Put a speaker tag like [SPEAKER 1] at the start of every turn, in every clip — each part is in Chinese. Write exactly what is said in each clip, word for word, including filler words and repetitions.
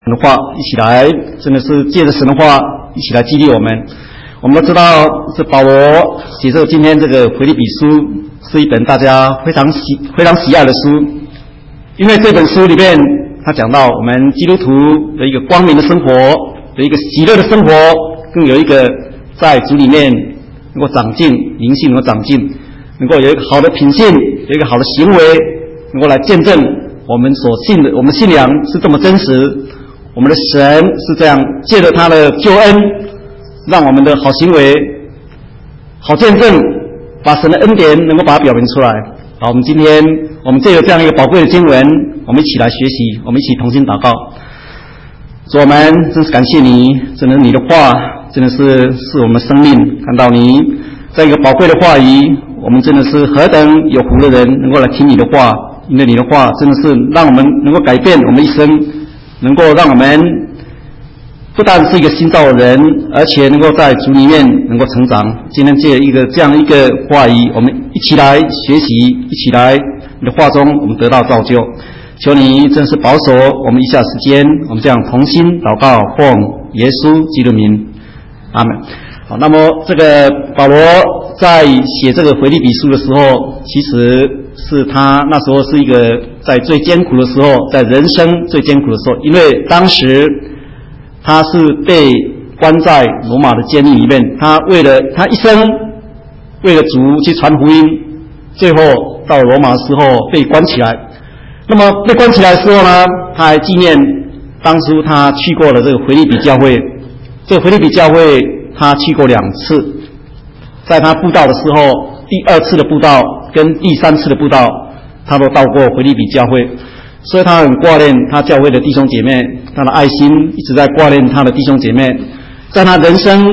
[SPEAKER 1] 神的话一起来，真的是借着神的话一起来激励我们。我们都知道，这保罗写这今天这个腓立比书是一本大家非常喜非常喜爱的书，因为这本书里面他讲到我们基督徒的一个光明的生活，的一个喜乐的生活，更有一个在主里面能够长进，灵性能够长进，能够有一个好的品性，有一个好的行为，能够来见证我们所信的，我们的信仰是这么真实。我们的神是这样借着他的救恩，让我们的好行为、好见证，把神的恩典能够把它表明出来。好，我们今天我们借着这样一个宝贵的经文，我们一起来学习，我们一起同心祷告。主，我们真是感谢你，真的你的话真的是是我们的生命。看到你在一个宝贵的话语，我们真的是何等有福的人，能够来听你的话，因为你的话真的是让我们能够改变我们一生。能够让我们不但是一个新造的人，而且能够在主里面能够成长。今天借一个这样一个话语，我们一起来学习，一起来你的话中我们得到造就。求你真是保守我们以下时间，我们这样同心祷告，奉耶稣基督名，阿们。好，那么这个保罗在写这个腓立比书的时候，其实是他那时候是一个在最艰苦的时候，在人生最艰苦的时候，因为当时他是被关在罗马的监狱里面，他为了他一生为了主去传福音，最后到罗马的时候被关起来。那么被关起来的时候呢，他还纪念当初他去过的这个腓立比教会。这个腓立比教会他去过两次，在他布道的时候，第二次的布道跟第三次的布道，他都到过腓立比教会，所以他很挂念他教会的弟兄姐妹，他的爱心一直在挂念他的弟兄姐妹。在他人生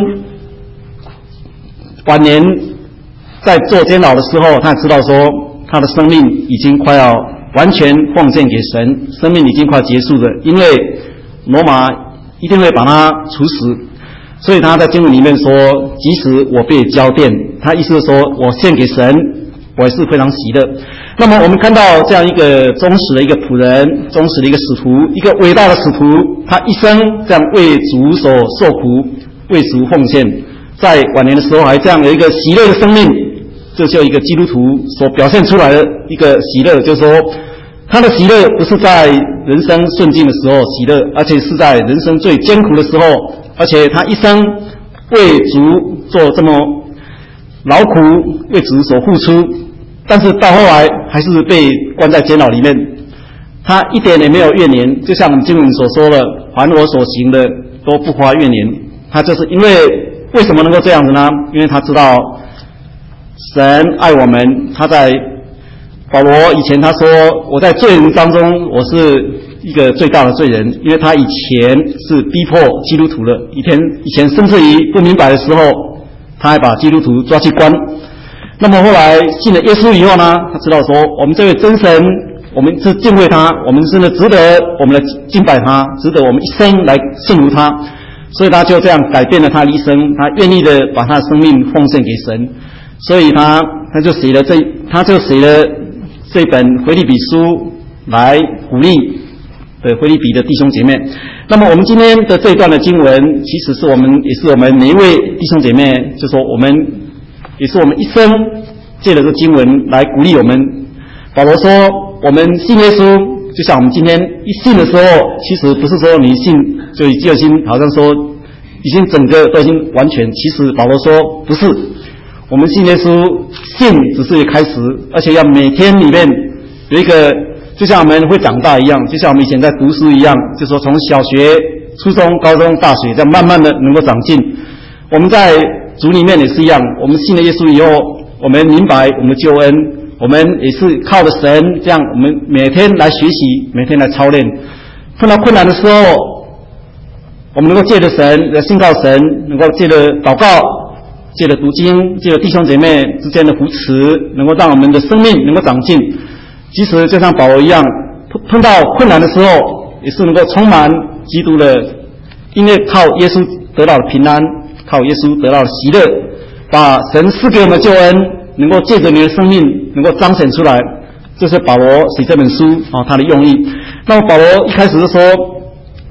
[SPEAKER 1] 晚年在做监牢的时候，他知道说他的生命已经快要完全奉献给神，生命已经快结束了，因为罗马一定会把他处死。所以他在经文里面说，即使我被交奠，他意思是说我献给神，我也是非常喜乐。那么我们看到这样一个忠实的一个仆人，忠实的一个使徒，一个伟大的使徒，他一生这样为主所受苦，为主奉献，在晚年的时候还这样有一个喜乐的生命，这就一个基督徒所表现出来的一个喜乐，就是说他的喜乐不是在人生顺境的时候喜乐，而且是在人生最艰苦的时候，而且他一生为主做这么劳苦，为主所付出，但是到后来还是被关在监牢里面，他一点也没有怨言，就像我们经文所说的，凡我所行的都不发怨言。他就是因为为什么能够这样子呢？因为他知道神爱我们。他在保罗以前他说，我在罪人当中我是一个最大的罪人，因为他以前是逼迫基督徒的，以前以前甚至于不明白的时候，他还把基督徒抓去关。那么后来信了耶稣以后呢，他知道说我们这位真神，我们是敬畏他，我们真的值得我们来敬拜他，值得我们一生来信服他，所以他就这样改变了他的一生，他愿意的把他的生命奉献给神，所以他他就写了这他就写了这本腓立比书来鼓励的腓立比的弟兄姐妹。那么我们今天的这一段的经文，其实是我们也是我们每一位弟兄姐妹，就说我们也是我们一生借着这经文来鼓励我们。保罗说我们信耶稣，就像我们今天一信的时候，其实不是说你信就就已经好像说已经整个都已经完全，其实保罗说不是，我们信耶稣信只是一个开始，而且要每天里面有一个，就像我们会长大一样，就像我们以前在读书一样，就说从小学、初中、高中、大学这样慢慢的能够长进。我们在主里面也是一样，我们信了耶稣以后，我们明白我们的救恩，我们也是靠着神，这样我们每天来学习，每天来操练。碰到困难的时候，我们能够借着神来信靠神，能够借着祷告，借着读经，借着弟兄姐妹之间的扶持，能够让我们的生命能够长进。即使就像保罗一样，碰到困难的时候，也是能够充满基督的，因为靠耶稣得到了平安，靠耶稣得到了喜乐，把神赐给我们的救恩能够借着你的生命能够彰显出来。这是保罗写这本书啊，他的用意。那么保罗一开始就说，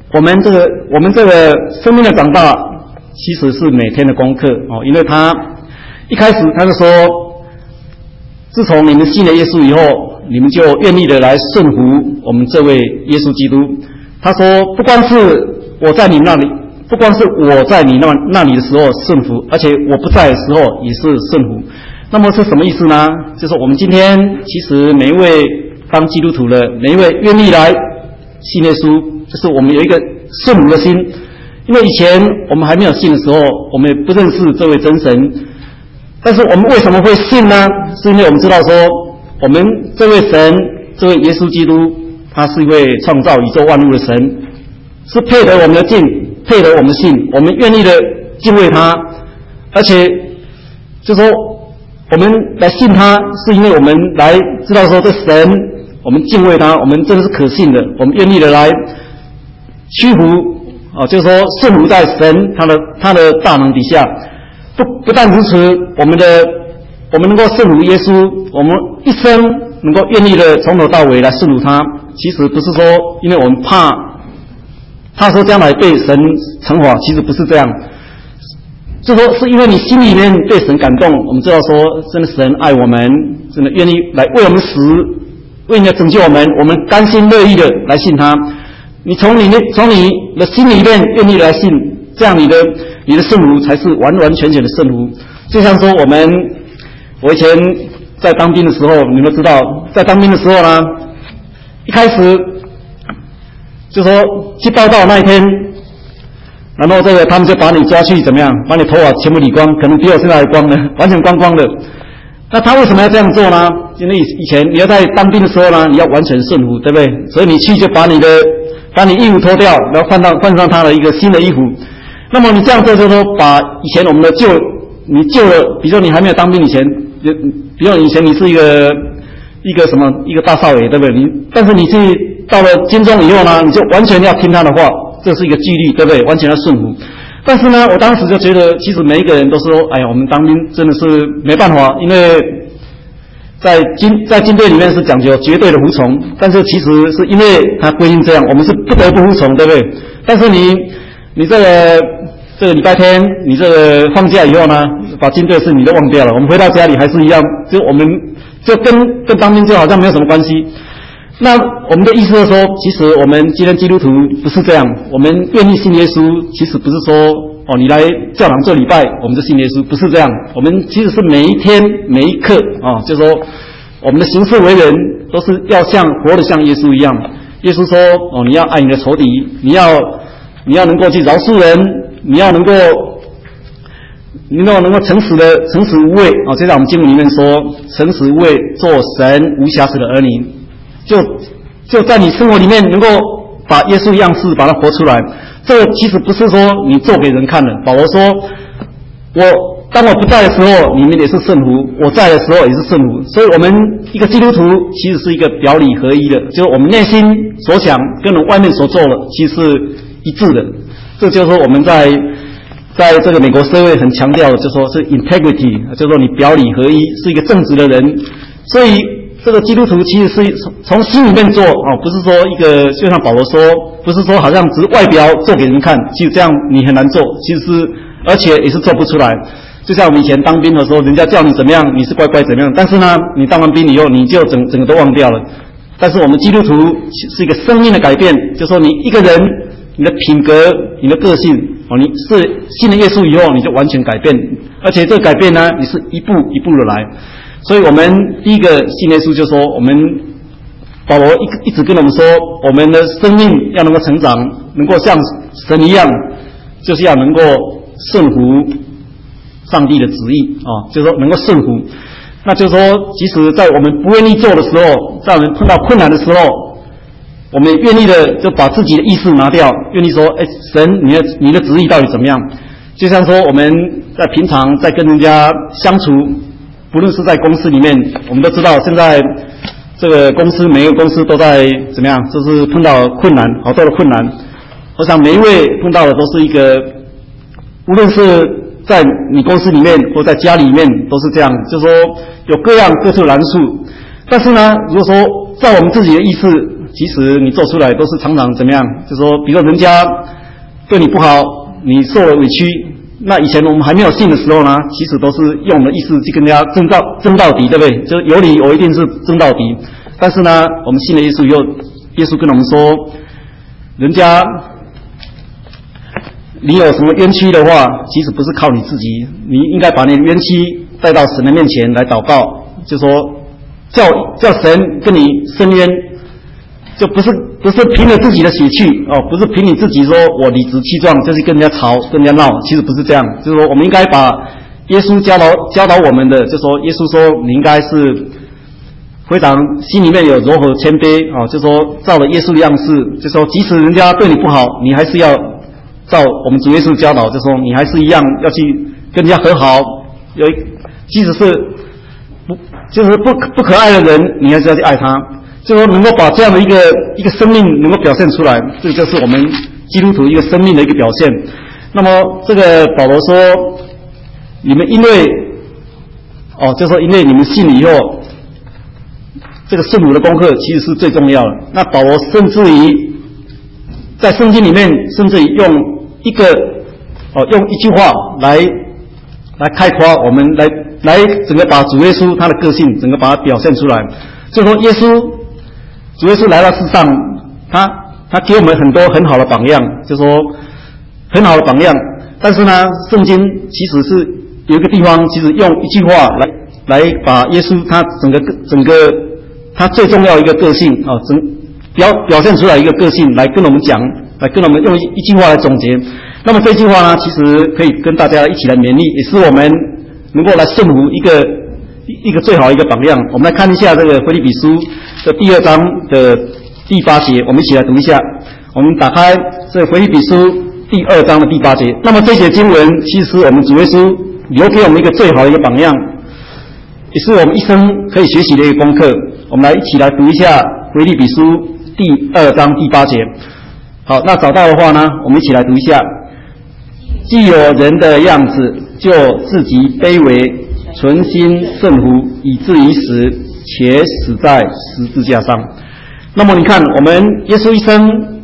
[SPEAKER 1] 我们这个我们这个生命的长大，其实是每天的功课哦。因为他一开始他就说，自从你们信了耶稣以后，你们就愿意的来顺服我们这位耶稣基督。他说，不光是我在你那里，不光是我在你那那里的时候顺服，而且我不在的时候也是顺服。那么是什么意思呢？就是我们今天其实每一位当基督徒的，每一位愿意来信耶稣，就是我们有一个顺服的心。因为以前我们还没有信的时候，我们也不认识这位真神，但是我们为什么会信呢？是因为我们知道说，我们这位神，这位耶稣基督，他是一位创造宇宙万物的神，是配得我们的敬，配得我们信，我们愿意的敬畏他，而且就说我们来信他，是因为我们来知道说这神，我们敬畏他，我们真的是可信的，我们愿意的来屈服啊，就是说顺服在神他的他的大能底下。不不但如此，我们的我们能够顺服耶稣，我们一生能够愿意的从头到尾来顺服他。其实不是说因为我们怕怕说将来被神惩罚，其实不是这样。就说是因为你心里面被神感动，我们知道说真的神爱我们，真的愿意来为我们死，为你拯救我们，我们甘心乐意的来信他。你从你的从你的心里面愿意来信，这样你的你的顺服才是完完全全的顺服。就像说我们我以前在当兵的时候，你们都知道，在当兵的时候呢，一开始就说去报到那一天，然后这个他们就把你抓去怎么样，把你头发全部理光，可能比我现在还光呢，完全光光的。那他为什么要这样做呢？因为以前你要在当兵的时候呢，你要完全顺服，对不对？所以你去就把你的把你衣服脱掉，然后换到换上他的一个新的衣服。那么你这样做就是说，把以前我们的旧你旧了，比如说你还没有当兵以前，比如说以前你是一个一个什么一个大少爷，对不对？你但是你去到了军中以后呢，你就完全要听他的话，这是一个纪律，对不对？完全要顺服。但是呢，我当时就觉得，其实每一个人都说，哎呀，我们当兵真的是没办法，因为在军在军队里面是讲究绝对的服从，但是其实是因为他规定这样，我们是不得不服从，对不对？但是你你这个这个礼拜天，你这个放假以后呢，把军队事你都忘掉了，我们回到家里还是一样，就我们就跟跟当兵就好像没有什么关系。那我们的意思是说，其实我们今天基督徒不是这样，我们愿意信耶稣，其实不是说哦，你来教堂做礼拜，我们就信耶稣，不是这样。我们其实是每一天每一刻啊，就是说我们的行事为人都是要像活得像耶稣一样。耶稣说哦，你要爱你的仇敌，你要你要能够去饶恕人，你要能够你要能够诚实的诚实无畏啊。就在我们经文里面说，诚实无畏，做神无瑕疵的儿女。就就在你生活里面能够把耶稣样式把它活出来，这个其实不是说你做给人看的。保罗说，我当我不在的时候，你们也是顺服；我在的时候也是顺服。所以我们一个基督徒其实是一个表里合一的，就是我们内心所想跟我们外面所做的其实是一致的。这就是说我们在在这个美国社会很强调的，就说是 integrity， 就是说你表里合一，是一个正直的人。所以这个基督徒其实是从心里面做哦，不是说一个就像保罗说，不是说好像只是外表做给人看，其实这样你很难做，其实是而且也是做不出来。就像我们以前当兵的时候，人家叫你怎么样，你是乖乖怎么样，但是呢，你当完兵以后，你就整整个都忘掉了。但是我们基督徒是一个生命的改变，就是说你一个人，你的品格、你的个性哦，你是信了耶稣以后，你就完全改变，而且这个改变呢，你是一步一步的来。所以我们第一个信耶稣就说，我们保罗一一直跟我们说，我们的生命要能够成长，能够像神一样，就是要能够顺服上帝的旨意啊，就是说能够顺服。那就是说，即使在我们不愿意做的时候，在我们碰到困难的时候，我们愿意的就把自己的意识拿掉，愿意说，哎，神，你的你的旨意到底怎么样？就像说我们在平常在跟人家相处。不论是在公司里面，我们都知道现在这个公司每个公司都在怎么样，就是碰到困难，好多的困难。我想每一位碰到的都是一个，无论是在你公司里面或在家里面都是这样，就是说有各样各处难处。但是呢，如果说在我们自己的意识即使你做出来都是常常怎么样？就说，比如说人家对你不好，你受了委屈，那以前我们还没有信的时候呢，其实都是用的意思去跟人家争到争到底，对不对？就有理我一定是争到底。但是呢，我们信了耶稣以后，耶稣跟我们说，人家你有什么冤屈的话，其实不是靠你自己，你应该把你的冤屈带到神的面前来祷告，就说叫叫神跟你伸冤，就不是不是凭着自己的血气哦，不是凭你自己说我理直气壮就是跟人家吵跟人家闹，其实不是这样，就是说我们应该把耶稣教导教导我们的，就说耶稣说你应该是非常心里面有柔和谦卑哦，就说照着耶稣的样式，就说即使人家对你不好，你还是要照我们主耶稣教导，就说你还是一样要去跟人家和好，有即使是不就是不不可爱的人，你还是要去爱他，就说能够把这样的一个一个生命能够表现出来，这就是我们基督徒一个生命的一个表现。那么这个保罗说，你们因为哦，就说因为你们信了以后，这个圣母的功课其实是最重要的。那保罗甚至于在圣经里面，甚至于用一个哦，用一句话来来开夸我们，来来整个把主耶稣他的个性整个把它表现出来。就是说，耶稣主耶稣来到世上，他他给我们很多很好的榜样，就是说很好的榜样。但是呢，圣经其实是有一个地方，其实用一句话来来把耶稣他整个整个他最重要一个个性啊，整表表现出来一个个性来跟我们讲，来跟我们用一一句话来总结。那么这句话呢，其实可以跟大家一起来勉励，也是我们能够来顺服一个一个最好的一个榜样。我们来看一下这个腓立比书的第二章的第八节，我们一起来读一下。我们打开这腓立比书第二章的第八节。那么这节经文其实我们主耶稣留给我们一个最好的一个榜样，也是我们一生可以学习的一个功课。我们来一起来读一下腓立比书第二章第八节。好，那找到的话呢，我们一起来读一下。既有人的样子，就自己卑微，存心顺服，以至于死，且死在十字架上。那么你看，我们耶稣一生，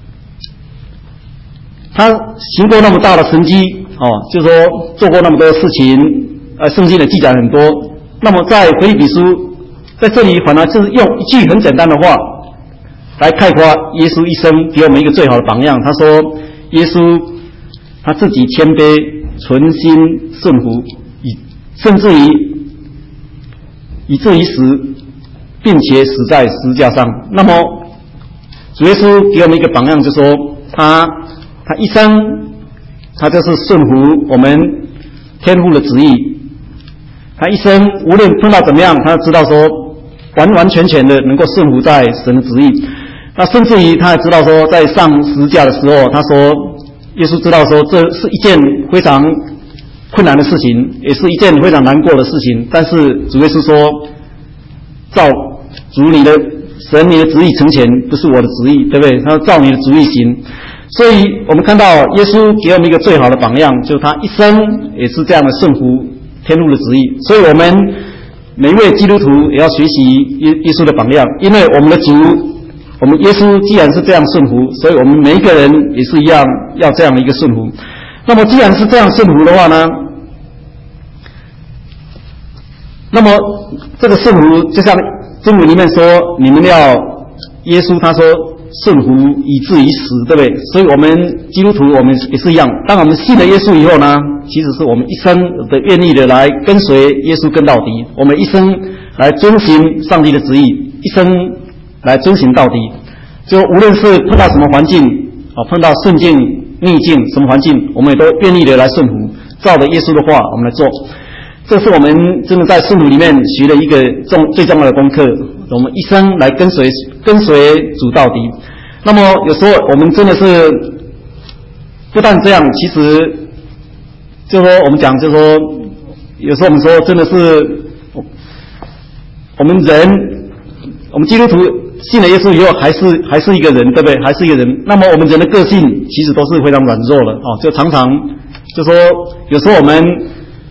[SPEAKER 1] 他行过那么大的神迹哦，就是说做过那么多事情，呃，圣经的记载很多。那么在腓立比书在这里反而就是用一句很简单的话来概括耶稣一生给我们一个最好的榜样。他说，耶稣他自己谦卑，存心顺服，以甚至于以至于死，并且死在十字架上。那么主耶稣给我们一个榜样，就说他他一生他就是顺服我们天父的旨意。他一生无论碰到怎么样，他知道说完完全全的能够顺服在神的旨意。那甚至于他还知道说，在上十字架的时候，他说耶稣知道说这是一件非常困难的事情，也是一件非常难过的事情。但是主耶稣说，照主你的神你的旨意成全，不是我的旨意，对不对？他说照你的旨意行。所以我们看到耶稣给我们一个最好的榜样，就是他一生也是这样的顺服天父的旨意。所以我们每一位基督徒也要学习耶耶稣的榜样，因为我们的主，我们耶稣既然是这样顺服，所以我们每一个人也是一样要这样的一个顺服。那么既然是这样顺服的话呢，那么这个顺服就像经文里面说，你们要耶稣他说顺服以至于死，对不对？所以我们基督徒我们也是一样，当我们信了耶稣以后呢，其实是我们一生的愿意的来跟随耶稣跟到底，我们一生来遵行上帝的旨意，一生来遵行到底。就无论是碰到什么环境啊，碰到顺境逆境什么环境，我们也都愿意的来顺服，照着耶稣的话我们来做。这是我们真的在圣徒里面学的一个重最重要的功课，我们一生来跟随跟随主到底。那么有时候我们真的是不但这样，其实就说我们讲就说有时候我们说真的是我们人我们基督徒信了耶稣以后还是还是一个人，对不对？还是一个人。那么我们人的个性其实都是非常软弱的哦，就常常就说有时候我们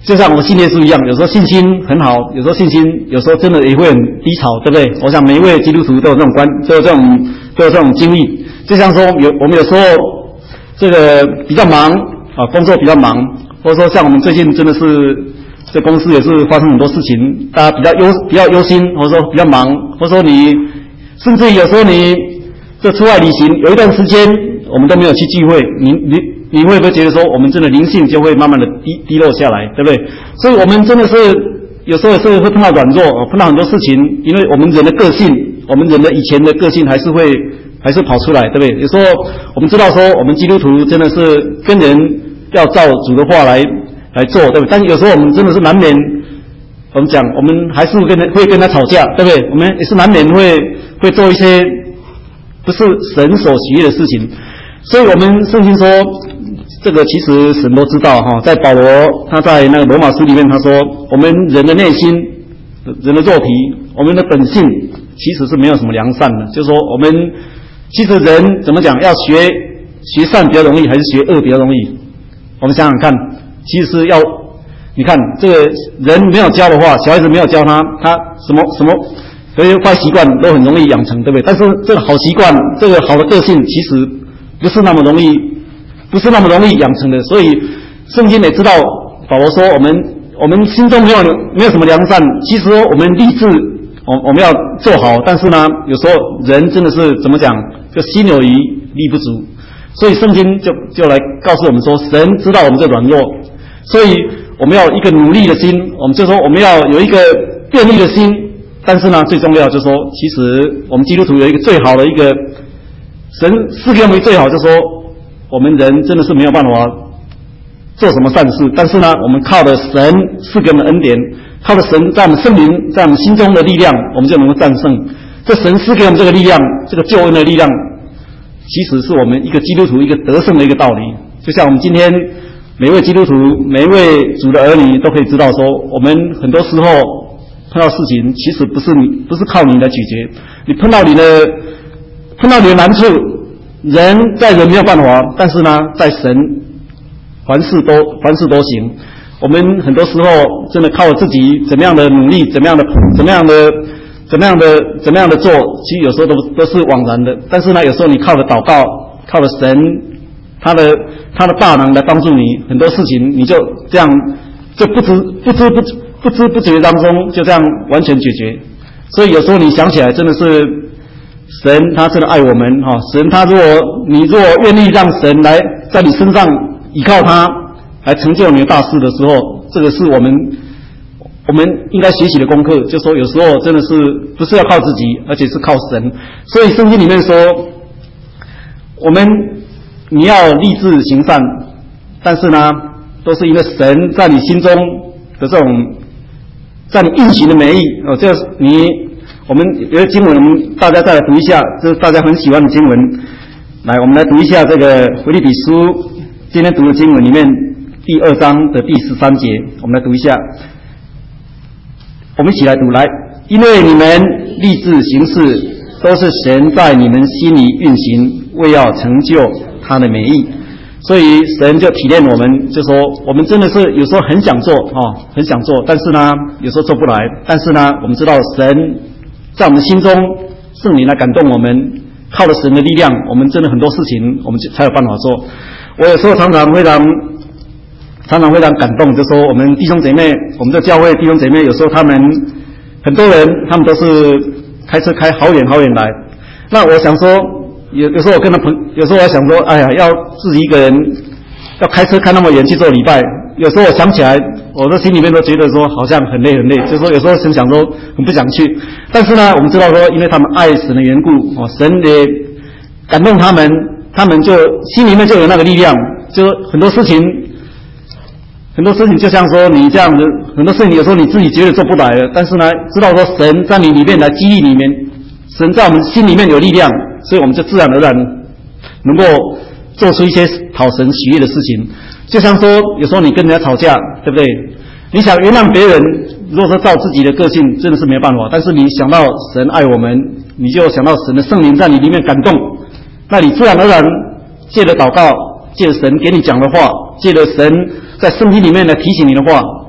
[SPEAKER 1] 就像我们信耶稣一样，有时候信心很好，有时候信心有时候真的也会很低潮，对不对？我想每一位基督徒都有这种关，都有这种都有这种经历。就像说有我们有时候这个比较忙啊，工作比较忙，或者说像我们最近真的是这公司也是发生很多事情，大家比较忧比较忧心，或者说比较忙，或者说你甚至有时候你这出外旅行有一段时间我们都没有去聚会，你你。你会不会觉得说我们真的灵性就会慢慢的低低落下来，对不对？所以我们真的是有时候也是会碰到软弱，碰到很多事情，因为我们人的个性，我们人的以前的个性还是会还是跑出来，对不对？有时候我们知道说我们基督徒真的是跟人要照主的话来来做，对不对？但有时候我们真的是难免，我们讲我们还是跟会跟他吵架，对不对？我们也是难免会会做一些不是神所喜悦的事情，所以我们圣经说。这个其实神都知道哈，在保罗他在那个罗马书里面他说，我们人的内心、人的肉体、我们的本性其实是没有什么良善的，就是说我们其实人怎么讲，要学学善比较容易，还是学恶比较容易？我们想想看，其实是要你看这个人没有教的话，小孩子没有教他，他什么什么这些坏习惯都很容易养成，对不对？但是这个好习惯、这个好的个性，其实不是那么容易。不是那么容易养成的，所以圣经也知道，保罗说我们我们心中没有没有什么良善，其实我们立志，我我们要做好，但是呢，有时候人真的是怎么讲，就心有余力不足，所以圣经就就来告诉我们说，神知道我们这软弱，所以我们要一个努力的心，我们就说我们要有一个便利的心，但是呢，最重要就是说，其实我们基督徒有一个最好的一个神赐给我们最好，就是说。我们人真的是没有办法做什么善事，但是呢，我们靠着神赐给我们恩典，靠着神在我们圣灵在我们心中的力量，我们就能够战胜。这神赐给我们这个力量，这个救恩的力量，其实是我们一个基督徒一个得胜的一个道理。就像我们今天每一位基督徒、每一位主的儿女都可以知道说，我们很多时候碰到事情，其实不是你不是靠你来解决，你碰到你的碰到你的难处。人在人没有办法，但是呢，在神凡事都凡事都行。我们很多时候真的靠自己怎么样的努力，怎么样的怎么样的怎么样的怎么样的做，其实有时候都都是枉然的。但是呢，有时候你靠着祷告，靠着神他的他的大能来帮助你，很多事情你就这样就不知不知不不知不觉当中就这样完全解决。所以有时候你想起来，真的是。神他真的爱我们哈，神他如果你如果愿意让神来在你身上依靠他来成就你的大事的时候，这个是我们我们应该学习的功课。就说有时候真的是不是要靠自己，而且是靠神。所以圣经里面说，我们你要立志行善，但是呢，都是因为神在你心中的这种，在你运行的美意哦，这你。我们有个经文，我们大家再来读一下，这是大家很喜欢的经文。来，我们来读一下这个腓立比书，今天读的经文里面第二章的第十三节，我们来读一下。我们一起来读，来，因为你们立志行事，都是神在你们心里运行，为要成就他的美意。所以神就体谅我们，就说我们真的是有时候很想做哦，很想做，但是呢，有时候做不来。但是呢，我们知道神。在我们心中，圣灵来感动我们，靠着神的力量，我们真的很多事情，我们就才有办法做。我有时候常常非常、常常非常感动，就说我们弟兄姐妹，我们的教会弟兄姐妹，有时候他们很多人，他们都是开车开好远好远来。那我想说，有有时候我跟他朋，有时候我想说，哎呀，要自己一个人要开车开那么远去做礼拜，有时候我想起来。我的心里面都觉得说好像很累很累，就是说有时候想想说很不想去，但是呢，我们知道说，因为他们爱神的缘故，哦，神也感动他们，他们就心里面就有那个力量，就很多事情，很多事情就像说你这样的，很多事情有时候你自己觉得做不来了，但是呢，知道说神在你里面来激励里面，神在我们心里面有力量，所以我们就自然而然能够做出一些讨神喜悦的事情。就像说，有时候你跟人家吵架，对不对？你想原谅别人，如果说照自己的个性，真的是没有办法。但是你想到神爱我们，你就想到神的圣灵在你里面感动，那你自然而然借着祷告，借着神给你讲的话，借着神在圣经里面来提醒你的话，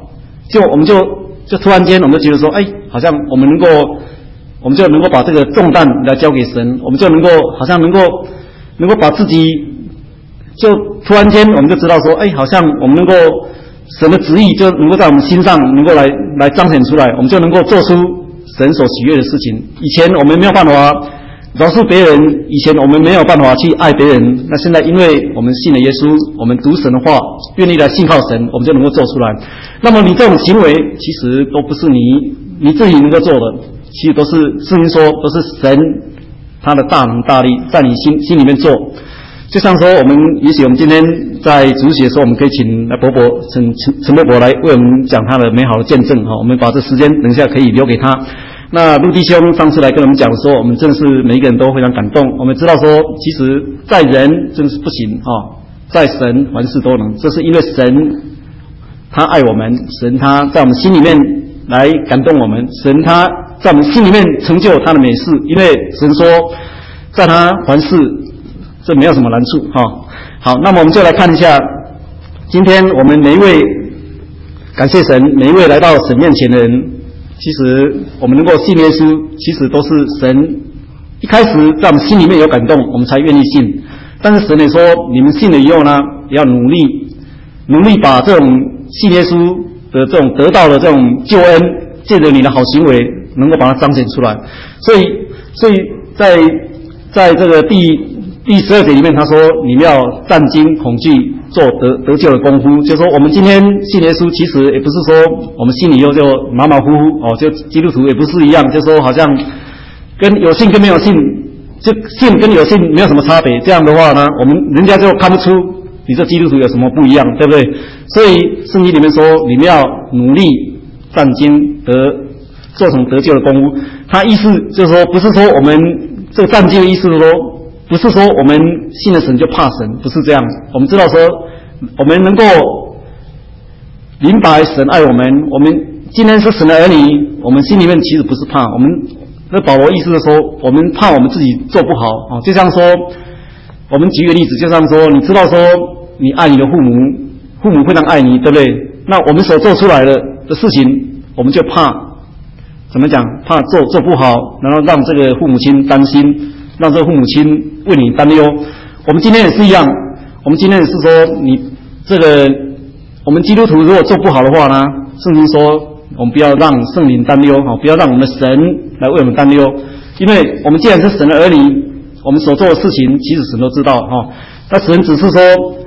[SPEAKER 1] 就我们就就突然间我们就觉得说，哎，好像我们能够，我们就能够把这个重担来交给神，我们就能够好像能够能够把自己，就突然间我们就知道说，哎，好像我们能够神的旨意就能够在我们心上能够来来彰显出来，我们就能够做出神所喜悦的事情。以前我们没有办法饶恕别人，以前我们没有办法去爱别人，那现在因为我们信了耶稣，我们读神的话，愿意来信靠神，我们就能够做出来。那么你这种行为其实都不是你你自己能够做的，其实都是圣经说都是神他的大能大力在你心心里面做。就像说我们也许我们今天在主日学的时候，我们可以请来伯伯陈陈陈伯伯来为我们讲他的美好的见证哈，我们把这时间等一下可以留给他。那陆弟兄上次来跟我们讲说，我们真的是每一个人都非常感动。我们知道说，其实在人真的是不行啊，在神凡事都能。这是因为神他爱我们，神他在我们心里面来感动我们，神他在我们心里面成就他的美事。因为神说，在他凡事这没有什么难处哈。好，那么我们就来看一下，今天我们每一位感谢神，每一位来到神面前的人。其实我们能够信耶稣，其实都是神一开始在我们心里面有感动，我们才愿意信。但是神也说，你们信了以后呢，也要努力，努力把这种信耶稣的这种得到的这种救恩，借着你的好行为，能够把它彰显出来。所以，所以在在这个第第十二节里面，他说你们要战惊恐惧。做得得救的功夫，就是说我们今天信耶稣，其实也不是说我们信了以后就马马虎虎哦，就基督徒也不是一样，就说好像跟有信跟没有信，就信跟有信没有什么差别。这样的话呢，我们人家就看不出你这基督徒有什么不一样，对不对？所以圣经里面说，你们要努力战经得做成得救的功夫。他意思就是说，不是说我们这个战经的意思是说。不是说我们信了神就怕神，不是这样。我们知道说，我们能够明白神爱我们，我们今天是神的儿女，我们心里面其实不是怕。我们那保罗意思是说，我们怕我们自己做不好啊。就像说，我们举个例子，就像说，你知道说你爱你的父母，父母非常爱你，对不对？那我们所做出来的的事情，我们就怕怎么讲？怕做做不好，然后让这个父母亲担心。让这个父母亲为你担忧。我们今天也是一样，我们今天也是说，你这个我们基督徒如果做不好的话呢，圣经说我们不要让圣灵担忧，不要让我们的神来为我们担忧，因为我们既然是神的儿女，我们所做的事情其实神都知道哈。那神只是说，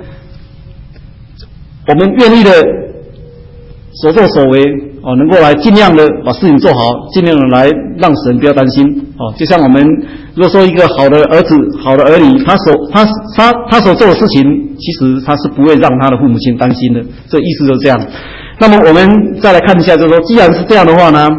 [SPEAKER 1] 我们愿意的所作所为哦，能够来尽量的把事情做好，尽量的来让神不要担心哦。就像我们如果说一个好的儿子、好的儿女，他所他他他所做的事情，其实他是不会让他的父母亲担心的，这意思就是这样。那么我们再来看一下，就是说，既然是这样的话呢，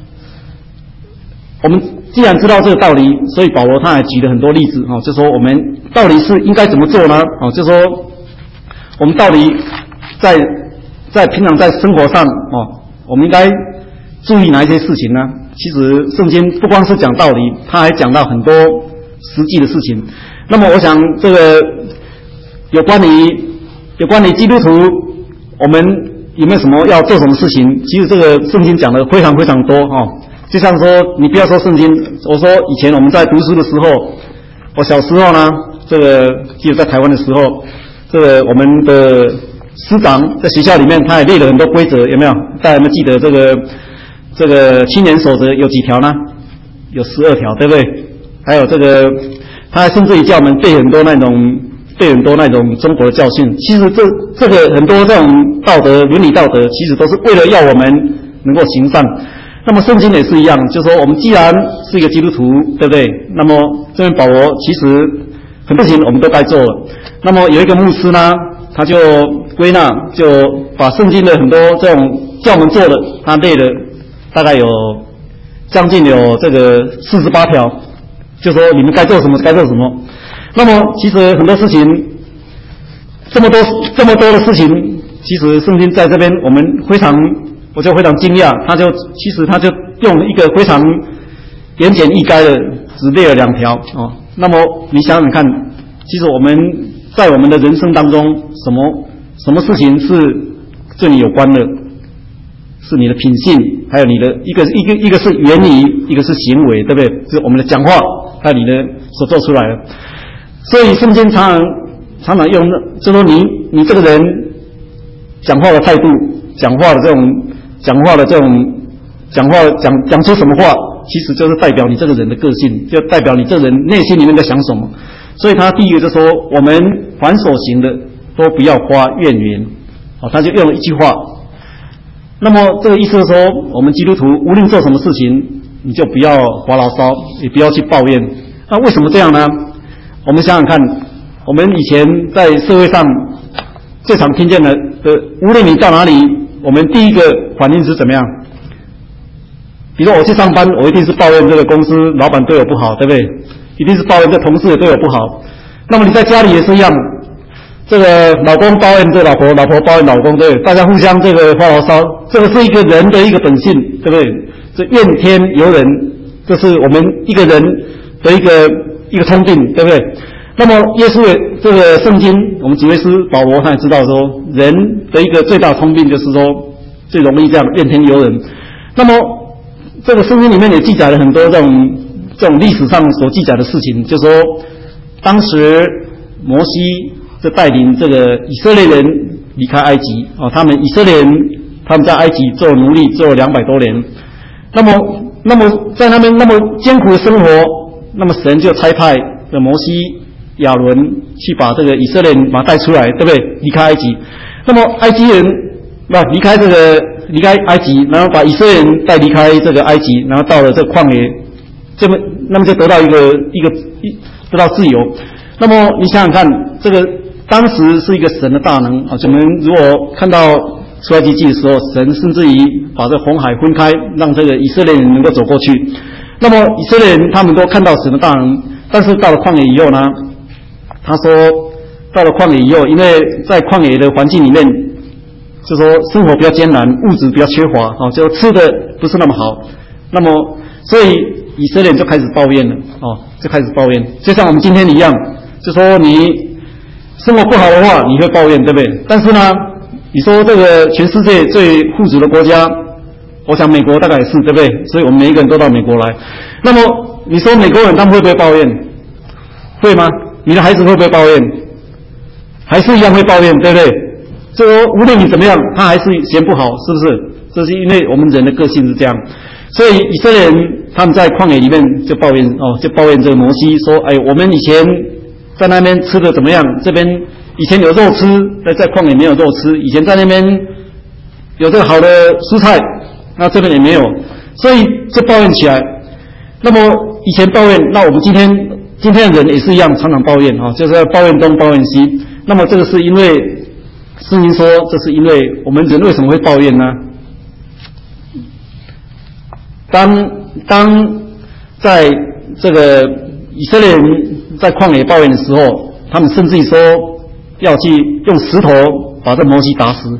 [SPEAKER 1] 我们既然知道这个道理，所以保罗他还举了很多例子哦，就说我们到底是应该怎么做呢？哦，就说我们到底在在平常在生活上哦。我们应该注意哪一些事情呢？其实圣经不光是讲道理，他还讲到很多实际的事情。那么我想这个有关于有关于基督徒，我们有没有什么要做什么事情？其实这个圣经讲的非常非常多哦。就像说，你不要说圣经，我说以前我们在读书的时候，我小时候呢，这个记得在台湾的时候，这个我们的师长在学校里面，他也列了很多规则，有没有？大家有没有记得这个这个青年守则有几条呢？有十二条，对不对？还有这个，他还甚至于叫我们背很多那种背很多那种中国的教训。其实这这个很多这种道德伦理道德，其实都是为了要我们能够行善。那么圣经也是一样，就是说我们既然是一个基督徒，对不对？那么这边保罗其实很多事情我们都该做了。那么有一个牧师呢，他就归纳，就把圣经的很多这种叫我们做的，他列了大概有将近有这个四十八条，就说你们该做什么该做什么。那么其实很多事情，这么多这么多的事情，其实圣经在这边我们非常我就非常惊讶，他就其实他就用一个非常言简意赅的只列了两条哦。那么你想想看，其实我们在我们的人生当中，什么什么事情是对你有关的？ 是你的品性，还有你的一个一个一个是言语，一个是行为，对不对？就是我们的讲话，还有你的所做出来的。所以圣经常常常常用，就说你你这个人讲话的态度，讲话的这种讲话的这种讲话讲讲出什么话，其实就是代表你这个人的个性，就代表你这个人内心里面在想什么。所以他第一个就说，我们凡所行的都不要发怨言，哦，他就用了一句话。那么这个意思是说，我们基督徒无论做什么事情，你就不要发牢骚，也不要去抱怨。那为什么这样呢？我们想想看，我们以前在社会上最常听见的，的无论你到哪里，我们第一个反应是怎么样？比如说我去上班，我一定是抱怨这个公司老板对我不好，对不对？一定是抱怨这同事也对我不好。那么你在家里也是一样，这个老公抱怨这老婆，老婆抱怨老公，对不对？大家互相这个发牢骚，这个是一个人的一个本性，对不对？这怨天尤人，这是我们一个人的一个一个通病，对不对？那么耶稣的这个圣经，我们主耶稣保罗他也知道说，人的一个最大的通病就是说，最容易这样怨天尤人。那么这个圣经里面也记载了很多这种这种历史上所记载的事情，就是说当时摩西就带领这个以色列人离开埃及啊，他们以色列人他们在埃及做奴隶做了两百多年，那么那么在那边那么艰苦的生活，那么神就差派的摩西亚伦去把这个以色列人把他带出来，对不对？离开埃及，那么埃及人那离开这个离开埃及，然后把以色列人带离开这个埃及，然后到了这个旷野，这么那么就得到一个一个一得到自由。那么你想想看，这个当时是一个神的大能啊！我们如果看到出埃及记的时候，神甚至于把这红海分开，让这个以色列人能够走过去。那么以色列人他们都看到神的大能，但是到了旷野以后呢，他说到了旷野以后，因为在旷野的环境里面，就说生活比较艰难，物质比较缺乏啊，就吃的不是那么好。那么所以以色列人就开始抱怨了啊，就开始抱怨，就像我们今天一样，就说你生活不好的话，你会抱怨，对不对？但是呢，你说这个全世界最富足的国家，我想美国大概也是，对不对？所以我们每一个人都到美国来。那么你说美国人他们会不会抱怨？会吗？你的孩子会不会抱怨？还是一样会抱怨，对不对？就说无论你怎么样，他还是嫌不好，是不是？这是因为我们人的个性是这样。所以以色列人他们在旷野里面就抱怨哦，就抱怨这个摩西说：“哎，我们以前在那边吃的怎么样？这边以前有肉吃，在在旷野没有肉吃。以前在那边有这个好的蔬菜，那这边也没有，所以就抱怨起来。那么以前抱怨，那我们今天今天的人也是一样，常常抱怨啊，就是要抱怨东抱怨西。那么这个是因为圣经说，这是因为我们人为什么会抱怨呢？当当在这个以色列人在旷野抱怨的时候，他们甚至于说要去用石头把这摩西打死。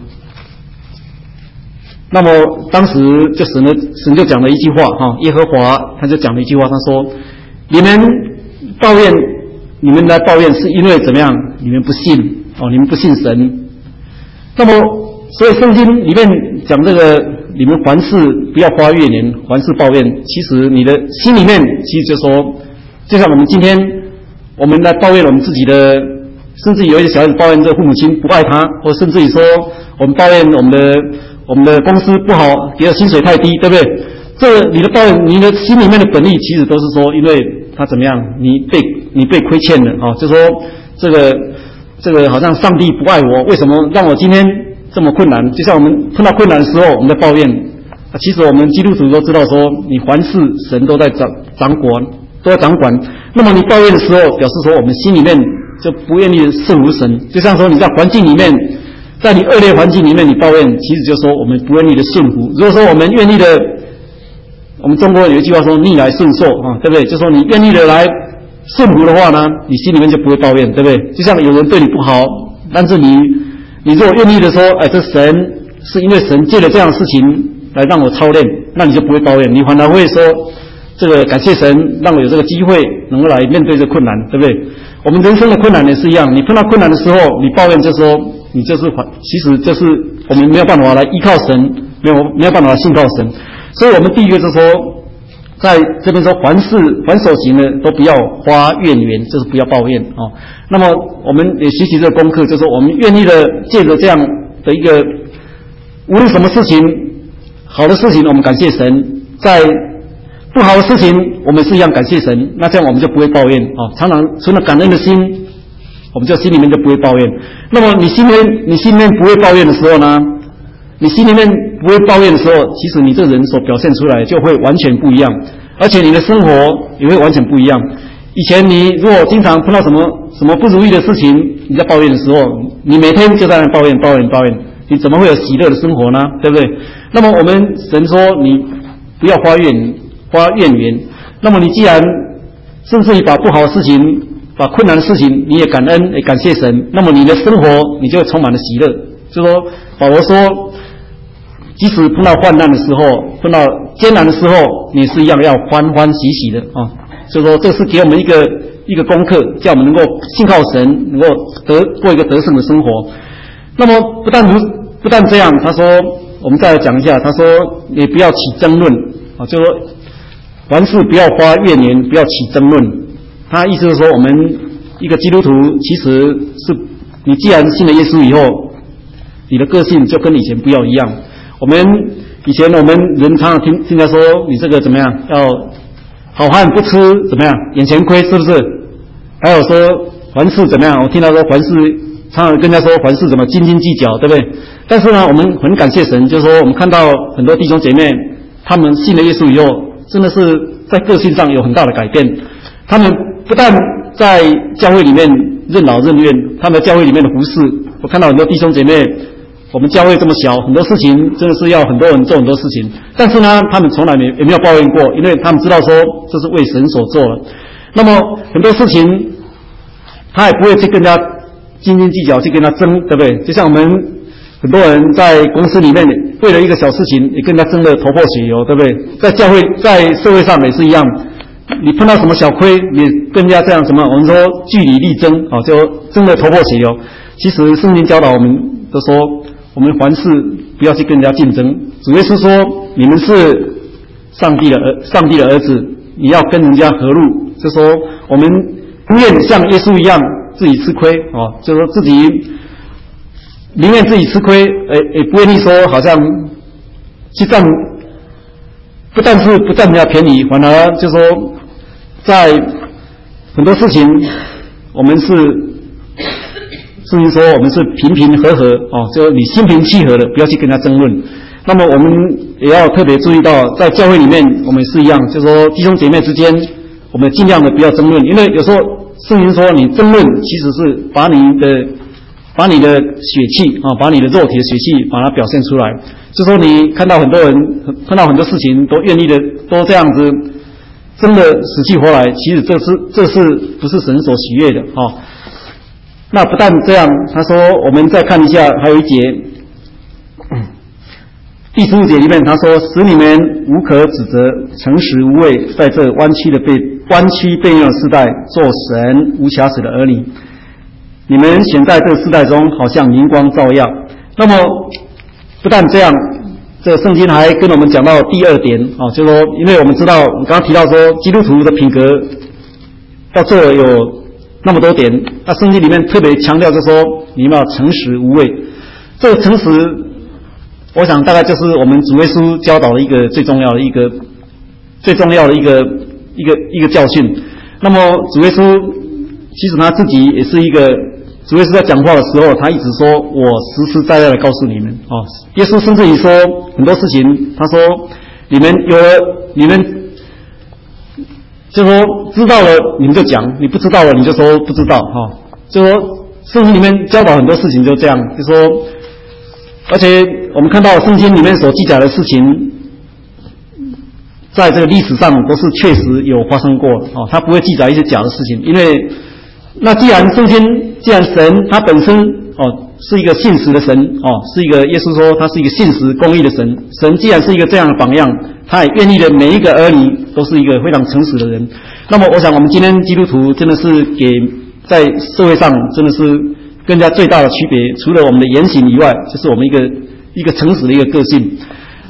[SPEAKER 1] 那么当时就神的神就讲了一句话哈，耶和华他就讲了一句话，他说：“你们抱怨，你们来抱怨是因为怎么样？你们不信哦，你们不信神。那么，所以圣经里面讲这个，你们凡事不要发怨言，凡事抱怨。其实你的心里面，其实就说，就像我们今天我们来抱怨我们自己的，甚至有一些小孩子抱怨这个父母亲不爱他，或甚至于说我们抱怨我们的我们的公司不好，给的薪水太低，对不对？这个你的抱怨，你的心里面的本意，其实都是说，因为他怎么样，你被你被亏欠了啊，就说这个。这个好像上帝不爱我，为什么让我今天这么困难？就像我们碰到困难的时候，我们在抱怨。啊，其实我们基督徒都知道说，你凡事神都在掌掌管，都在掌管。那么你抱怨的时候，表示说我们心里面就不愿意顺服神。就像说你在环境里面，在你恶劣环境里面你抱怨，其实就说我们不愿意的顺服。如果说我们愿意的，我们中国有一句话说逆来顺受啊，对不对？就说你愿意的来顺服的话呢，你心里面就不会抱怨，对不对？就像有人对你不好，但是你，你如果愿意的说，哎，这神是因为神借了这样的事情来让我操练，那你就不会抱怨，你反而会说，这个感谢神让我有这个机会能够来面对这困难，对不对？我们人生的困难也是一样，你碰到困难的时候，你抱怨就说，你就是其实就是我们没有办法来依靠神没有没有办法信靠神。所以我们第一个就是说，在这边说凡事凡所行呢，都不要发怨言，就是不要抱怨哦。那么我们也学习这个功课，就是说我们愿意的借着这样的一个，无论什么事情，好的事情我们感谢神，在不好的事情我们是一样感谢神，那这样我们就不会抱怨哦。常常存了感恩的心，我们就心里面就不会抱怨。那么你心里面你心里面不会抱怨的时候呢？你心里面不会抱怨的时候，其实你这人所表现出来就会完全不一样，而且你的生活也会完全不一样。以前你如果经常碰到什么什么不如意的事情，你在抱怨的时候，你每天就在那抱怨抱怨抱怨，你怎么会有喜乐的生活呢？对不对？那么我们神说你不要发怨发怨言，那么你既然甚至于把不好的事情、把困难的事情你也感恩也感谢神，那么你的生活你就会充满了喜乐。就说保罗说，即使碰到患难的时候，碰到艰难的时候，你是一样要欢欢喜喜的啊。所以说，这是给我们一个一个功课，叫我们能够信靠神，能够得过一个得胜的生活。那么不但如不但这样，他说，我们再来讲一下，他说也不要起争论啊，就说凡事不要发怨言，不要起争论。他意思是说，我们一个基督徒其实是你既然信了耶稣以后，你的个性就跟以前不要一样。我们以前我们人常常听听他说你这个怎么样，要好汉不吃怎么样眼前亏，是不是？还有说凡事怎么样，我听他说凡事常常跟他说凡事怎么斤斤计较，对不对？但是呢，我们很感谢神，就是说我们看到很多弟兄姐妹他们信了耶稣以后，真的是在个性上有很大的改变。他们不但在教会里面任劳任怨，他们在教会里面的服侍，我看到很多弟兄姐妹，我们教会这么小，很多事情真的是要很多人做很多事情，但是呢，他们从来没也没有抱怨过，因为他们知道说这是为神所做的。那么很多事情，他也不会去跟他斤斤计较，去跟他争，对不对？就像我们很多人在公司里面为了一个小事情，也跟他争得头破血流，对不对？在教会、在社会上也是一样，你碰到什么小亏，你跟人家这样什么，我们说据理力争啊，就争得头破血流。其实圣经教导我们都说，我们凡事不要去跟人家竞争。主耶稣说，你们是上帝的儿，上帝的儿子，你要跟人家和睦。就说我们不愿像耶稣一样自己吃亏啊，就说自己宁愿自己吃亏，也也不愿意说好像去占，不但是不占人家便宜，反而就说在很多事情我们是。至于说我们是平平和和哦，就你心平气和的，不要去跟他争论。那么我们也要特别注意到，在教会里面我们是一样，就是说弟兄姐妹之间，我们尽量的不要争论，因为有时候圣经说你争论其实是把你的把你的血气啊，把你的肉体的血气把它表现出来。就说你看到很多人看到很多事情都愿意的都这样子争得死去活来，其实这是这是不是神所喜悦的啊？那不但这样，他说我们再看一下，还有一节，第十五节里面他说，使你们无可指责，诚实无畏，在这弯曲的背弯曲背逆的世代，做神无瑕疵的儿女。你们显在这个世代中，好像明光照耀。那么不但这样，这圣经还跟我们讲到第二点啊，就是说，因为我们知道，我刚刚提到说，基督徒的品格到这有那么多点，那圣经里面特别强调就是说，你们要诚实无畏。这个诚实，我想大概就是我们主耶稣教导的一个最重要的一个最重要的一个一个一个教训。那么主耶稣其实他自己也是一个，主耶稣在讲话的时候，他一直说我实实在在的告诉你们啊。耶稣甚至于说很多事情，他说你们有了你们。就说知道了你们就讲，你不知道了你就说不知道哈。就说圣经里面教导很多事情就这样，就说，而且我们看到圣经里面所记载的事情，在这个历史上都是确实有发生过哦，他不会记载一些假的事情，因为那既然圣经，既然神他本身哦是一个信实的神哦，是一个耶稣说他是一个信实公义的神，神既然是一个这样的榜样，他也愿意的每一个儿女都是一个非常诚实的人。那么我想我们今天基督徒真的是给在社会上真的是跟人家最大的区别，除了我们的言行以外，就是我们一个一个诚实的一个个性。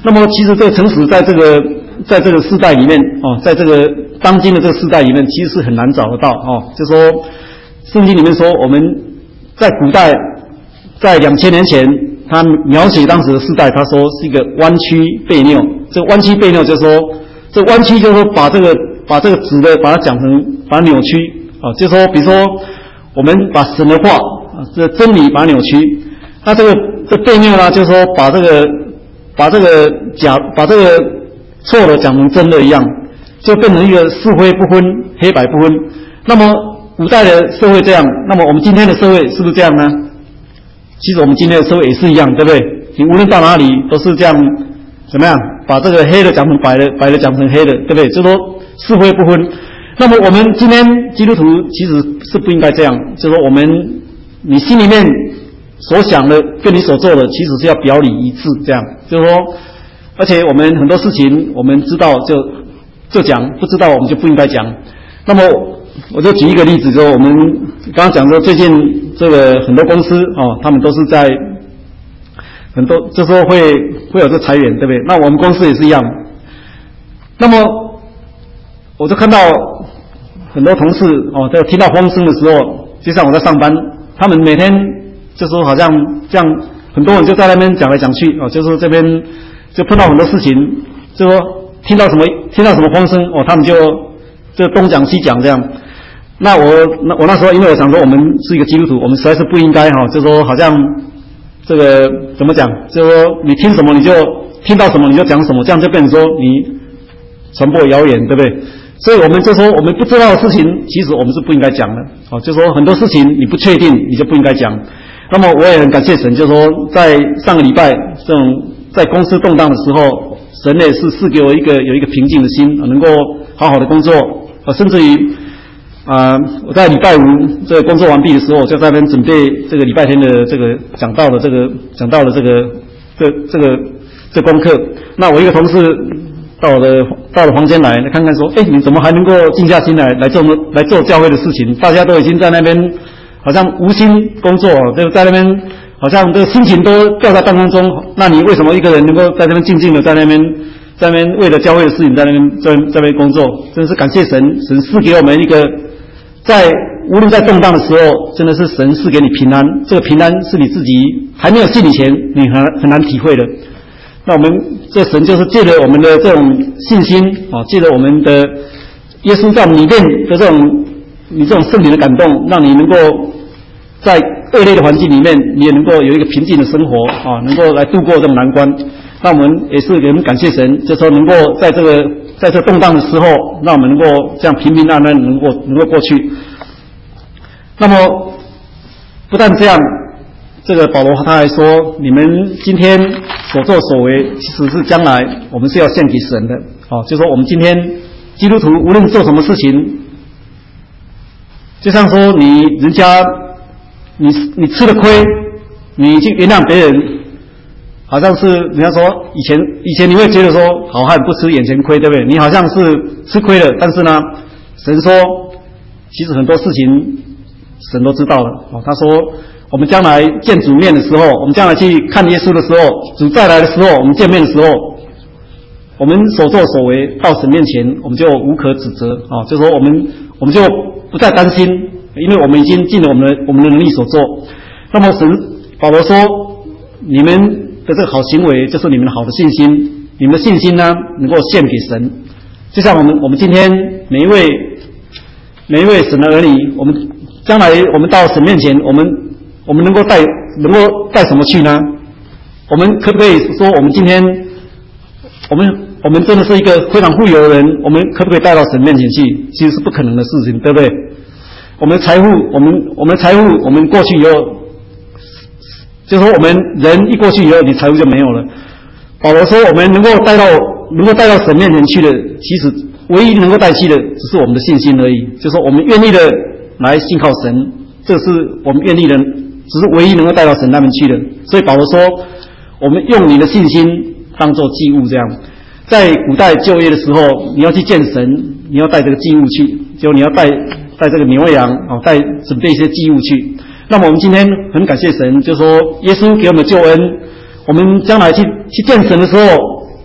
[SPEAKER 1] 那么其实这个诚实在这个在这个世代里面哦，在这个当今的这个世代里面，其实是很难找得到哦。就说圣经里面说，我们在古代，在两千年前，他描写当时的世代，他说是一个弯曲悖谬。这个弯曲悖谬就是说，这弯曲就是说把这个把这个直的把它讲成把它扭曲啊，就是说比如说我们把神的话啊这真理把它扭曲，那这个这悖谬呢，就是说把这个把这个假把这个错的讲成真的一样，就变成一个是非不分、黑白不分。那么古代的社会这样，那么我们今天的社会是不是这样呢？其实我们今天的社会也是一样，对不对？你无论到哪里都是这样，怎么样把这个黑的讲成白的，白的讲成黑的，对不对？就说是非不分。那么我们今天基督徒其实是不应该这样，就是说我们你心里面所想的跟你所做的其实是要表里一致，这样就是说，而且我们很多事情我们知道就就讲，不知道我们就不应该讲。那么我就举一个例子，就是我们刚刚讲说最近这个很多公司哦，他们都是在很多就说会会有这裁员，对不对？那我们公司也是一样。那么我就看到很多同事哦，在听到风声的时候，就像我在上班，他们每天就说好像这样，很多人就在那边讲来讲去哦，就是这边就碰到很多事情，就说听到什么听到什么风声哦，他们就就东讲西讲这样。那我那我那时候因为我想说我们是一个基督徒，我们实在是不应该哈、哦，就说好像这个怎么讲，就说你听什么你就听到什么你就讲什么，这样就变成说你传播谣言，对不对？所以我们就说我们不知道的事情，其实我们是不应该讲的。哦，就说很多事情你不确定，你就不应该讲。那么我也很感谢神，就说在上个礼拜这种在公司动荡的时候，神也是赐给我一个有一个平静的心，能够好好的工作，啊，甚至于啊、呃，我在礼拜五这个工作完毕的时候，我就在那边准备这个礼拜天的这个讲道的这个讲道的这个这这个这功课。那我一个同事到我的到了房间来看看说，哎，你怎么还能够静下心来来做来做教会的事情？大家都已经在那边好像无心工作，就在那边好像这个心情都掉在半空中。那你为什么一个人能够在那边静静的在那边在那边为了教会的事情在那边在在那边工作？真是感谢神，神赐给我们一个在无论在动荡的时候，真的是神赐给你平安。这个平安是你自己还没有信以前你很很难体会的。那我们这神就是借着我们的这种信心啊，借着我们的耶稣在我们里面的这种你这种圣灵的感动，让你能够在恶劣的环境里面，你也能够有一个平静的生活啊，能够来度过这种难关。那我们也是也很感谢神，就说能够在这个在这动荡的时候，让我们能够这样平平安安能够能够过去。那么不但这样，这个保罗他还说，你们今天所作所为，其实是将来我们是要献给神的。哦，就说我们今天基督徒无论做什么事情，就像说你人家你你吃了亏，你去原谅别人，好像是人家说以前以前你会觉得说好汉不吃眼前亏，对不对？你好像是吃亏了，但是呢，神说其实很多事情神都知道了。哦，他说我们将来见主面的时候，我们将来去看耶稣的时候，主再来的时候，我们见面的时候，我们所作所为到神面前，我们就无可指责啊！就说我们我们就不再担心，因为我们已经尽了我们的我们的能力所做。那么神保罗说，你们的这个好行为就是你们的好的信心，你们的信心呢能够献给神。就像我们我们今天每一位每一位神的儿女，我们将来我们到神面前，我们我们能够带能够带什么去呢？我们可不可以说我们今天我们我们真的是一个非常富有的人，我们可不可以带到神面前去？其实是不可能的事情，对不对？我们的财富，我们我们的财富，我们过去以后，就说我们人一过去以后，你财富就没有了。保罗说，我们能够带到能够带到神面前去的，其实唯一能够带去的，只是我们的信心而已。就说我们愿意的来信靠神，这是我们愿意的，只是唯一能够带到神那边去的。所以保罗说，我们用你的信心当作祭物，这样。在古代就业的时候，你要去见神，你要带这个祭物去，就你要带带这个牛羊啊，带准备一些祭物去。那么我们今天很感谢神，就说耶稣给我们救恩，我们将来去去见神的时候，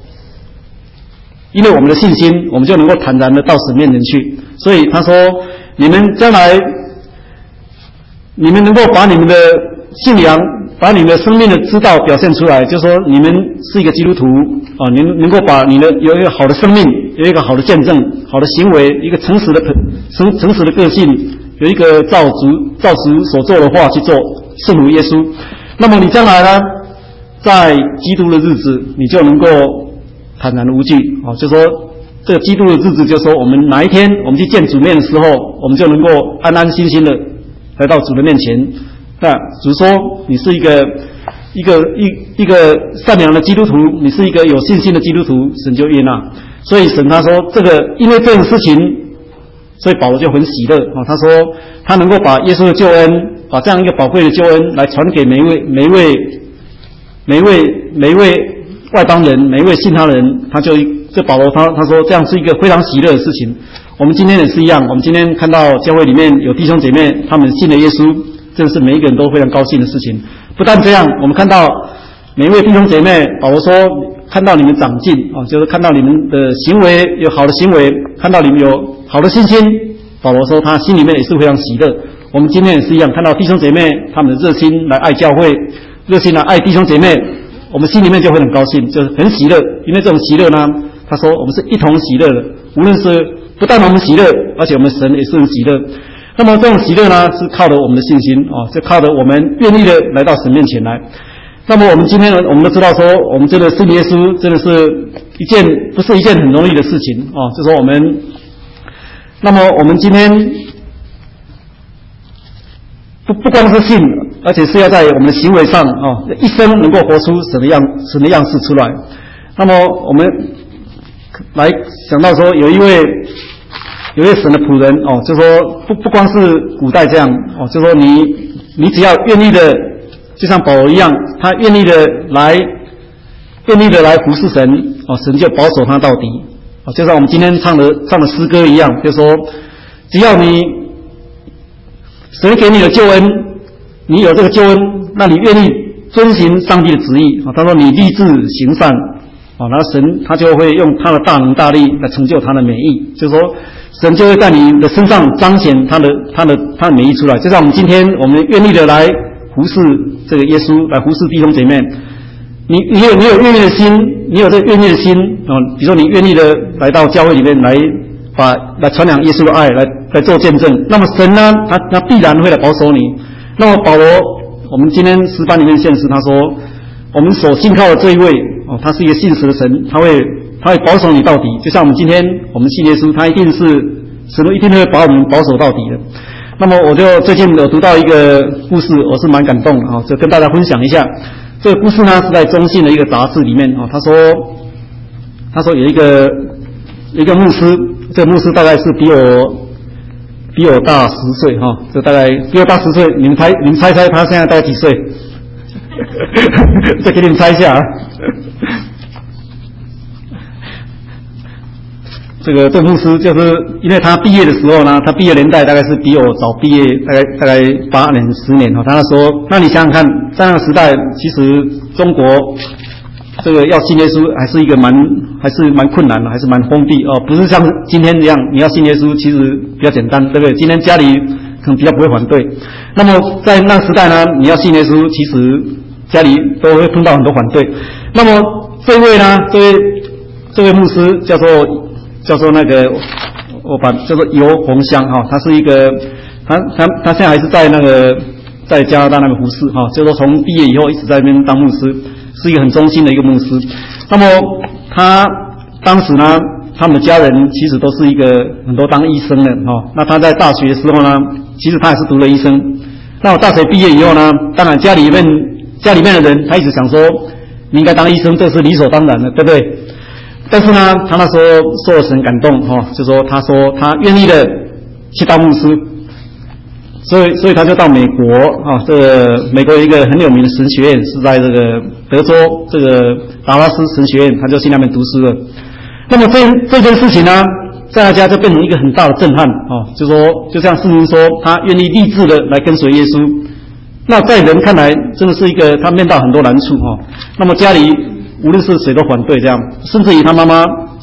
[SPEAKER 1] 因为我们的信心，我们就能够坦然的到神面前去。所以他说，你们将来，你们能够把你们的信仰，把你们的生命的之道表现出来，就是说你们是一个基督徒啊，你们能够把你的有一个好的生命，有一个好的见证，好的行为，一个诚实的诚诚实的个性，有一个照主照主所做的话去做，圣如耶稣。那么你将来呢，在基督的日子，你就能够坦然无惧啊，就说这个基督的日子，就说我们哪一天我们去见主面的时候，我们就能够安安心心的来到主的面前。那主说你是一个一个一一个善良的基督徒，你是一个有信心的基督徒，神就悦纳。所以神他说这个因为这种事情，所以保罗就很喜乐啊。他说他能够把耶稣的救恩，把这样一个宝贵的救恩来传给每一位每一位每一位每一位外邦人，每一位信他的人，他就这保罗他他说这样是一个非常喜乐的事情。我们今天也是一样，我们今天看到教会里面有弟兄姐妹，他们信了耶稣，这是每一个人都非常高兴的事情。不但这样，我们看到每一位弟兄姐妹，保罗说看到你们长进啊，就是看到你们的行为有好的行为，看到你们有好的信心，保罗说他心里面也是非常喜乐。我们今天也是一样，看到弟兄姐妹他们的热心来爱教会，热心来爱弟兄姐妹，我们心里面就会很高兴，就是很喜乐。因为这种喜乐呢，他说我们是一同喜乐的，无论是不但我们喜乐，而且我们神也是很喜乐。那么这种喜乐呢，是靠着我们的信心啊，就靠着我们愿意的来到神面前来。那么我们今天呢，我们都知道说，我们真的信耶稣，真的是一件不是一件很容易的事情啊。就说我们，那么我们今天不不光是信，而且是要在我们的行为上啊，一生能够活出神的样神的样式出来。那么我们来想到说，有一位。有一位神的仆人哦，就说不不光是古代这样哦，就说你你只要愿意的，就像保罗一样，他愿意的来，愿意的来服侍神哦，神就保守他到底哦，就像我们今天唱的唱的诗歌一样，就说只要你神给你的救恩，你有这个救恩，那你愿意遵行上帝的旨意啊、哦？他说你立志行善啊，然后神他就会用他的大能大力来成就他的美意，就是说。神就会在你的身上彰显他的他的他的美意出来，就像我们今天我们愿意的来服侍这个耶稣，来服侍弟兄姐妹。你你有你有愿意的心，你有这个愿意的心啊、哦，比如说你愿意的来到教会里面来把来传扬耶稣的爱，来来做见证。那么神呢，他他必然会来保守你。那么保罗，我们今天诗班里面现实他说，我们所信靠的这一位哦，他是一个信实的神，他会。他会保守你到底，就像我们今天我们信耶稣，他一定是神一定会把我们保守到底的。那么我就最近有读到一个故事，我是蛮感动的啊，就跟大家分享一下。这个故事呢是在中信的一个杂志里面啊，他说他说有一个一个牧师，这个牧师大概是比我比我大十岁哈，就大概比我大十岁，你们猜你们猜猜他现在大概几岁？再给你们猜一下啊。这个这个牧师就是因为他毕业的时候呢，他毕业年代大概是比我早毕业，大概大概八年十年哈。他那时候，那你想想看，在那个时代，其实中国这个要信耶稣还是一个蛮还是蛮困难的，还是蛮封闭哦，不是像今天这样，你要信耶稣其实比较简单，对不对？今天家里可能比较不会反对。那么在那个时代呢，你要信耶稣，其实家里都会碰到很多反对。那么这位呢，这位这位牧师叫做。叫做那个，我把叫做游鸿香哈，他是一个，他他他现在还是在那个在加拿大那个服侍哈，就是说从毕业以后一直在那边当牧师，是一个很忠心的一个牧师。那么他当时呢，他们的家人其实都是一个很多当医生的哈。那他在大学的时候呢，其实他也是读了医生。那我大学毕业以后呢，当然家里面家里面的人他一直想说，你应该当医生，这是理所当然的，对不对？但是呢，他那时候受了神感动哈、哦，就说他说他愿意的去当牧师，所以所以他就到美国啊，这个美国有一个很有名的神学院是在这个德州这个达拉斯神学院，他就去那边读书了。那么这这件事情呢，在他家就变成一个很大的震撼啊，就说就像圣经说，他愿意立志的来跟随耶稣。那在人看来，真的是一个他面到很多难处哈、哦。那么家里。无论是谁都反对这样，甚至于他妈妈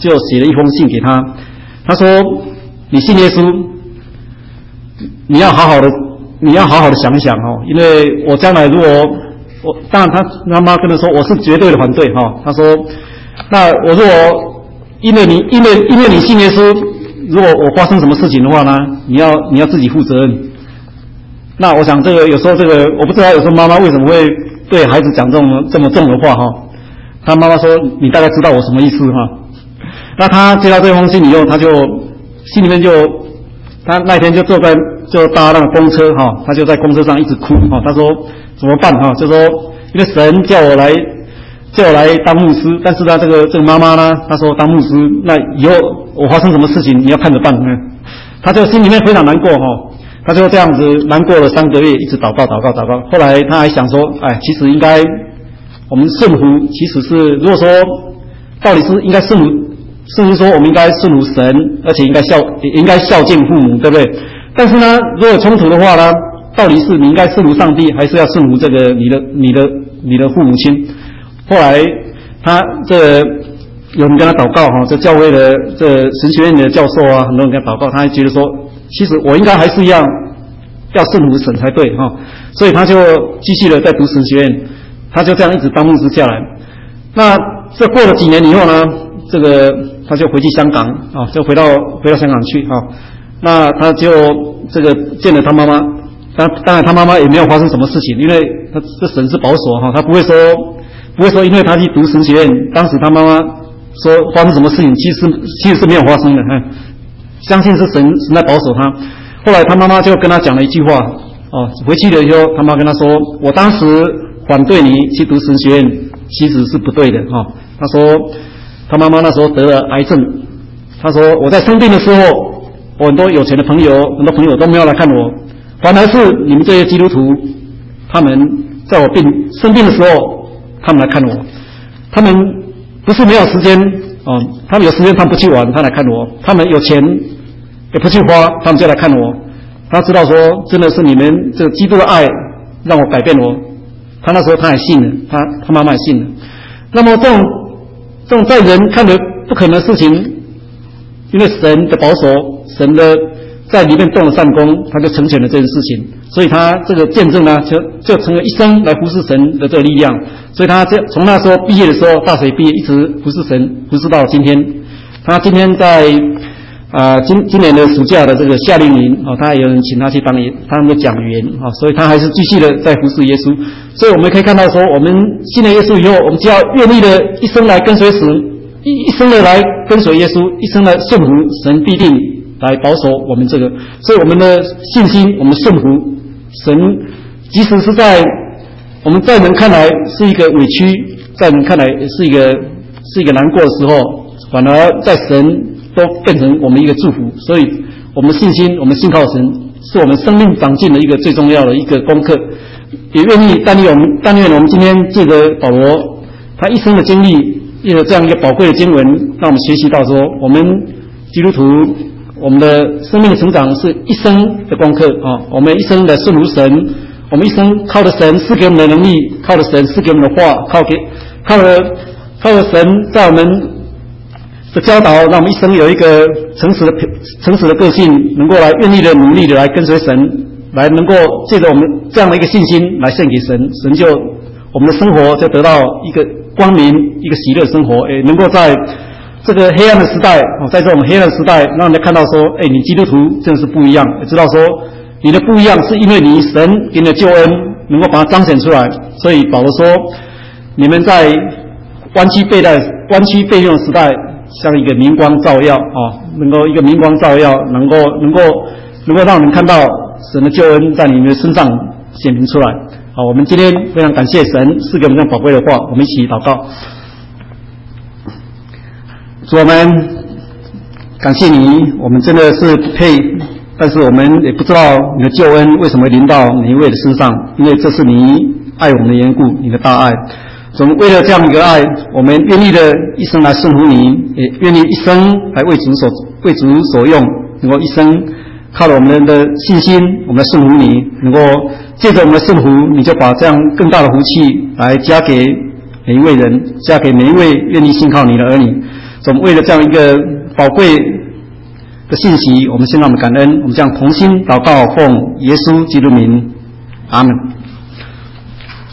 [SPEAKER 1] 就写了一封信给他。他说：“你信耶稣，你要好好的，你要好好的想一想哦，因为我将来如果我，当然他他妈跟他说我是绝对的反对哈。他说，那我如果因为你因为因为你信耶稣，如果我发生什么事情的话呢，你要你要自己负责任。那我想这个有时候这个我不知道有时候妈妈为什么会对孩子讲这种这么重的话哈。他妈妈说你大概知道我什么意思哈。”那他接到这封信以后，他就心里面就，他那天就坐在就搭那个公车哈，他就在公车上一直哭哈。他说怎么办哈？就说因为神叫我来叫我来当牧师，但是呢这个这个妈妈呢，他说当牧师那以后我发生什么事情你要看着办。他就心里面非常难过哈，他就这样子难过了三个月，一直祷告祷告祷告。后来他还想说，哎，其实应该我们顺服，其实是如果说到底是应该顺服。甚至说我们应该顺服神，而且应该孝，也应该孝敬父母，对不对？但是呢，如果有冲突的话呢，到底是你应该顺服上帝，还是要顺服这个你的、你的、你的父母亲？后来他这有人跟他祷告哈，这教会的这神学院的教授啊，很多人跟他祷告，他还觉得说，其实我应该还是要要顺服神才对哈，所以他就继续的在读神学院，他就这样一直当牧师下来。那这过了几年以后呢，这个他就回去香港啊，就回到回到香港去啊。那他就这个见了他妈妈，当当然他妈妈也没有发生什么事情，因为他这神是保守哈，他不会说不会说，因为他去读神学院，当时他妈妈说发生什么事情，其实其实是没有发生的，哈，相信是神神在保守他。后来他妈妈就跟他讲了一句话哦，回去了以后，他妈跟他说，我当时反对你去读神学院，其实是不对的哈。他说。他妈妈那时候得了癌症，他说我在生病的时候，我很多有钱的朋友，很多朋友都没有来看我，反而是你们这些基督徒，他们在我病生病的时候，他们来看我，他们不是没有时间哦，他们有时间他们不去玩，他来看我，他们有钱也不去花，他们就来看我。他知道说真的是你们这个基督的爱让我改变我，他那时候他也信了，他他妈妈也信了。那么这种。这种在人看的不可能的事情，因为神的保守，神的在里面动了善功，他就成全了这件事情，所以他这个见证呢，就就成了一生来服侍神的这个力量。所以他这从那时候毕业的时候，大学毕业一直服侍神，服侍到今天。他今天在啊、呃、今今年的暑假的这个夏令营啊、哦，他有人请他去当他们的讲员啊、哦，所以他还是继续的在服侍耶稣。所以我们可以看到说，我们信了耶稣以后，我们只要愿意的一生来跟随神，一一生的来跟随耶稣，一生的顺服神，必定来保守我们这个。所以我们的信心，我们顺服神，即使是在我们在人看来是一个委屈，在人看来是一个是一个难过的时候，反而在神都变成我们一个祝福。所以我们的信心，我们信靠神，是我们生命长进的一个最重要的一个功课。也愿意但愿我们但愿我们今天借着保罗他一生的经历，借着这样一个宝贵的经文，让我们学习到说，我们基督徒我们的生命成长是一生的功课啊！我们一生的顺服神，我们一生靠着神赐给我们的能力，靠着神赐给我们的话，靠给靠着靠着神在我们的教导，让我们一生有一个诚实的诚实的个性，能够来愿意的努力的来跟随神。来能够借着我们这样的一个信心来献给神，神就我们的生活就得到一个光明、一个喜乐的生活，诶，能够在这个黑暗的时代，在这种黑暗的时代，让人家看到说，诶，你基督徒真的是不一样，也知道说你的不一样是因为你神给你的救恩能够把它彰显出来。所以保罗说，你们在弯曲背带、弯曲背用的时代，像一个明光照耀啊，能够一个明光照耀，能够能够能够让你们看到。神的救恩在你们的身上显明出来。好，我们今天非常感谢神赐给我们这样宝贵的话，我们一起祷告。主，我们感谢你，我们真的是不配，但是我们也不知道你的救恩为什么临到每一位的身上，因为这是你爱我们的缘故，你的大爱。总为了这样一个爱，我们愿意的一生来顺服你，也愿意一生来为主所为主所用，能够一生。靠着我们的信心，我们来顺服你，能够借着我们的顺服，你就把这样更大的福气来加给每一位人，加给每一位愿意信靠你的儿女。 总为了这样一个宝贵的信息，我们先让我们感恩，我们这样同心祷告，奉耶稣基督名，阿门。